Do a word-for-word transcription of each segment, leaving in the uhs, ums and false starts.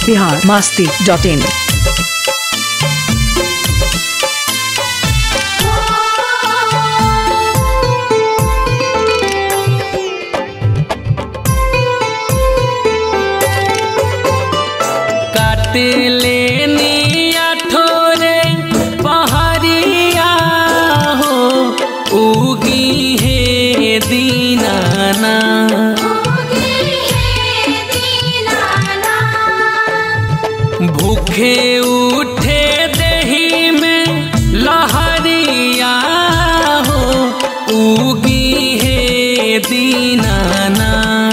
Bihar Masti dot in. लेनी अठोरे पहाड़िया हो उगी है दीनाना, भूखे उठे दही में लहरिया हो उगी है दीनाना।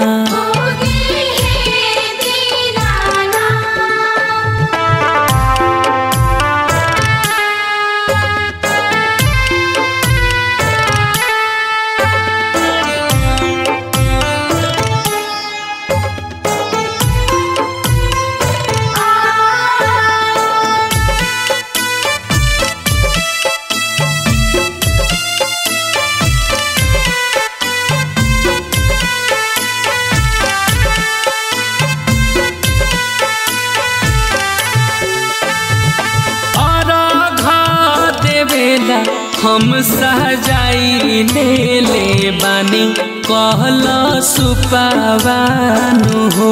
हम सजाई ले ले बानी कहला सुपावानु हो,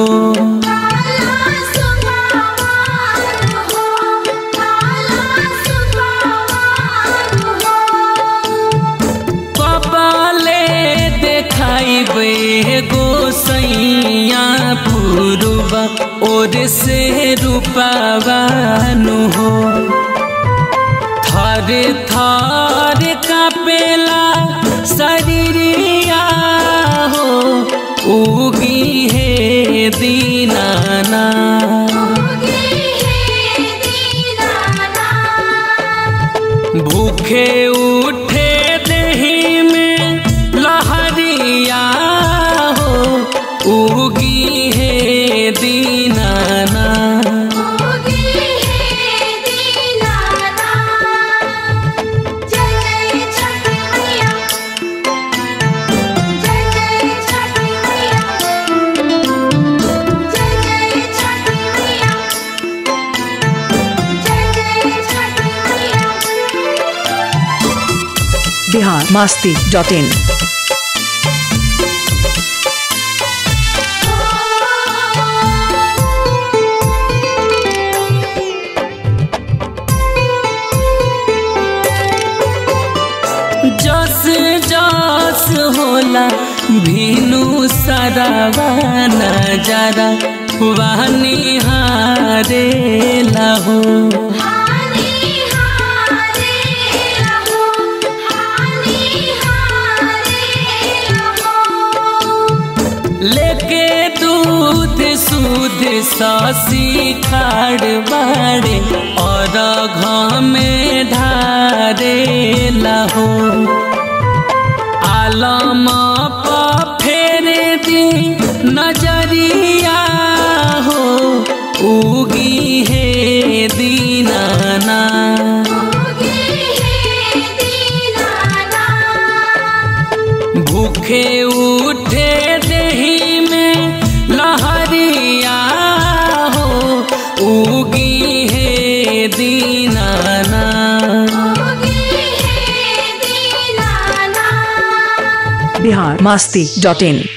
कपाले देखाइबे गोसैया पुरुबा और से रूपावानु हो। थारे थारे कापेला शरीरिया हो उगी है दीनाना, भूखे उठे दही में लहरिया हो उगी है दीनाना। बिहार मस्ती डॉट इन। जस जस होला भीनु सरावा नजारा वानी हारे लहो, लेके दूध सूद सासी खाड़ बाड़े और घामे ढारे लहो। आलम पा फेरे दी नजरिया हो उगी है दीनाना, भूखे उठे दही में लहरिया हो उगी है दीनाना। बिहार मस्ती डॉट इन।